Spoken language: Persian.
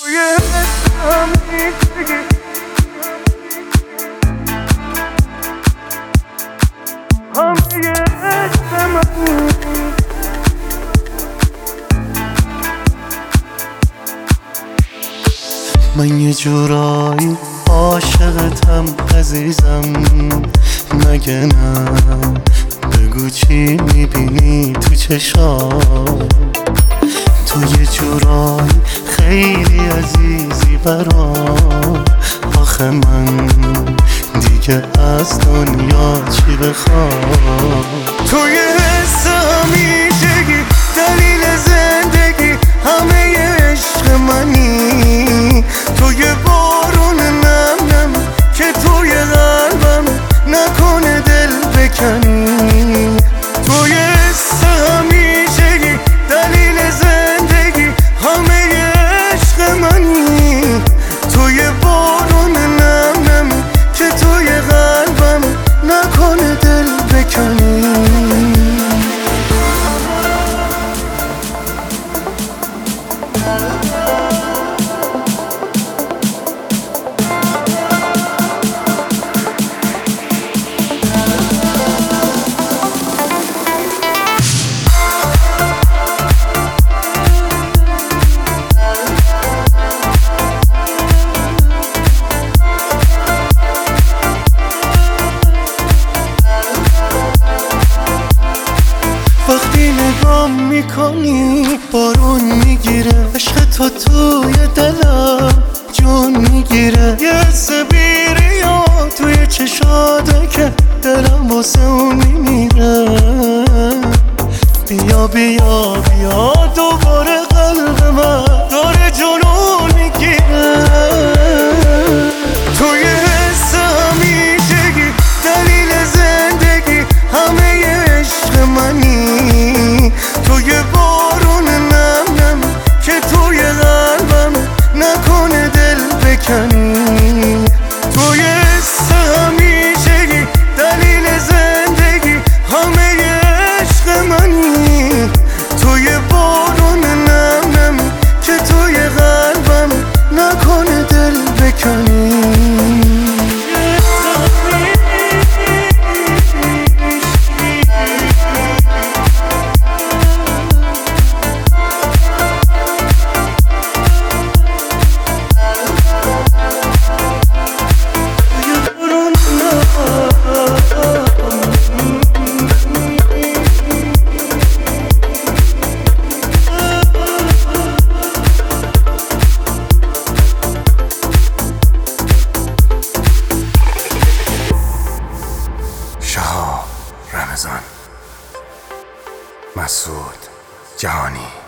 من یه جورایی عاشقتم عزیزم، مگه نه؟ بگو چی میبینی تو چشام؟ تو یه جورایی خیلی عزیزی برام. آخه من دیگه از دنیا چی بخوام؟ توی حس همیشگی دلیل زندگی، همه عشق منی. توی بارون نم نم که توی قلبم، نکنه دل بکنی. توی حس همیشگی دلیل زندگی، همه عشق منی. توی بارون نم نم که توی قلبم، نکنه دل بکنی. وقتی نگام میکنی بارون میگیره، عشق تو توی دلم جون میگیره. یه حس بیریا توی چشاته که دلم واسه اون میمیره. بیا بیا بیا دوباره قلب من داره جنون میگیره. توی حس همیشگی دلیل زندگی، همه عشق منی. توی بارون نم نم که توی قلبم، نکنه دل بکنی. توی حس همیشگی دلیل زندگی، همه عشق منی. توی بارون نم نم که توی قلبم، نکنه دل بکنی. شهاب رمضان، مسعود جهانی.